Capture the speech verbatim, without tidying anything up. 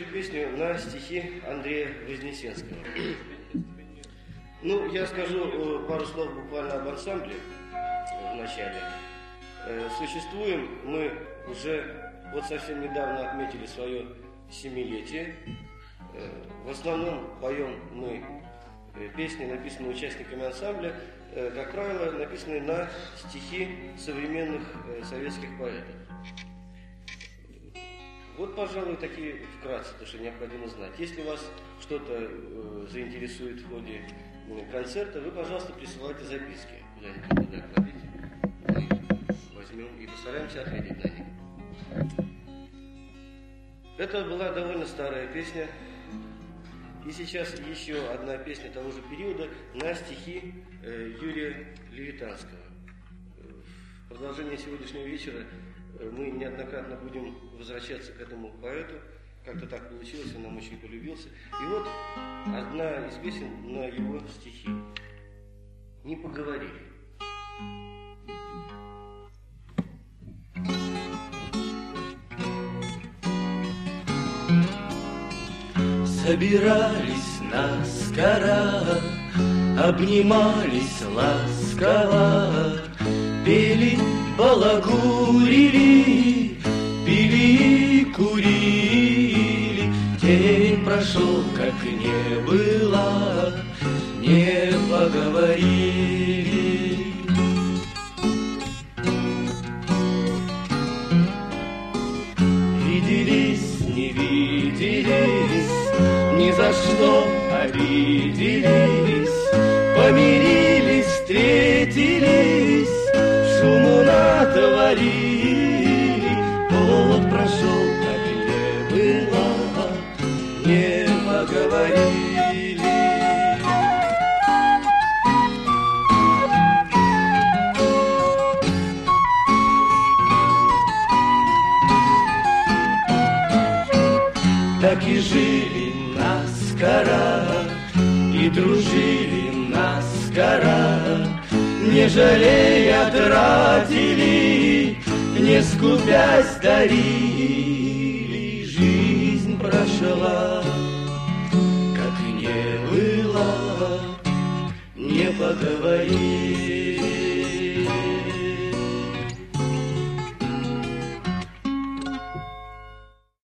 эту песню на стихи Андрея Вознесенского. Ну, я скажу пару слов буквально об ансамбле в начале. Существуем мы уже, вот совсем недавно отметили свое семилетие. В основном поем мы песни, написанные участниками ансамбля, как правило, написанные на стихи современных советских поэтов. Вот, пожалуй, такие вкратце, то, что необходимо знать. Если вас что-то э, заинтересует в ходе э, концерта, вы, пожалуйста, присылайте записки. Куда-нибудь туда кладите. Мы возьмем и постараемся ответить на них. Это была довольно старая песня. И сейчас еще одна песня того же периода на стихи э, Юрия Левитанского. В продолжение сегодняшнего вечера мы неоднократно будем возвращаться к этому поэту. Как-то так получилось, он нам очень полюбился. И вот одна из песен на его стихи. «Не поговорили». Собирались наскоро, обнимались ласково, пели, балагурили, пили и курили. День прошел, как не было, не поговорили. Виделись, не виделись, ни за что обиделись, помирились, встретились, шуму натворили. Год прошел, как не было, не поговорили. Так и жили наскоро, и дружили наскоро, не жалея тратили, не скупясь дарили. Жизнь прошла, как не было, не поговорили.